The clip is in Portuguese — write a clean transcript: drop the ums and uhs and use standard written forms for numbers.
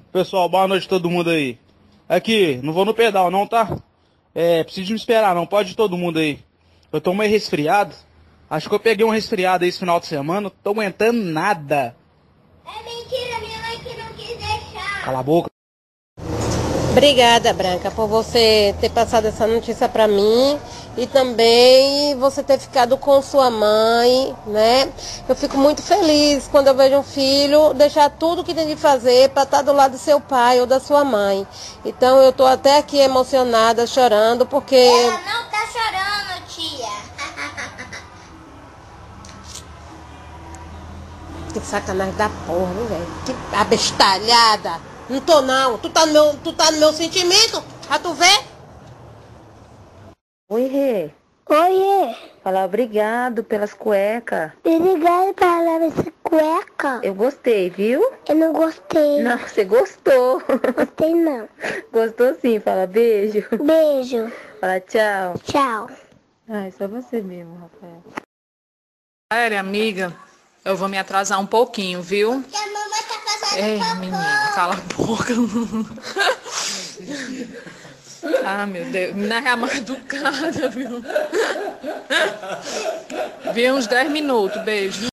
Pessoal, boa noite a todo mundo aí. Aqui, não vou no pedal não, tá? Preciso me esperar, não pode ir todo mundo aí. Eu tô meio resfriado. Acho que eu peguei um resfriado aí esse final de semana, não tô aguentando nada. É mentira, minha mãe que não quis deixar. Cala a boca. Obrigada, Branca, por você ter passado essa notícia para mim e também você ter ficado com sua mãe, né? Eu fico muito feliz quando eu vejo um filho deixar tudo que tem de fazer para estar do lado do seu pai ou da sua mãe. Então eu tô até aqui emocionada, chorando, porque Ela não tá chorando, tia. que sacanagem da porra, né, velho? Que abestalhada. Não tô não. Tu tá no meu sentimento? Ah, tu vê? Oi, Rê. Oiê, Falar obrigado pelas cuecas. obrigada por lavar essa cueca. Eu gostei, viu? Eu não gostei. Não, você gostou. Gostei não. Gostou sim, fala beijo. Beijo. Fala tchau. Tchau. Ai, só você mesmo, Rafael. Sério, amiga, eu vou me atrasar um pouquinho, viu? Que a mamãe tá fazendo Ei, cocô. menino, cala a boca. Ah, meu Deus, não é a mal educada, viu? Vi uns 10 minutos, beijo.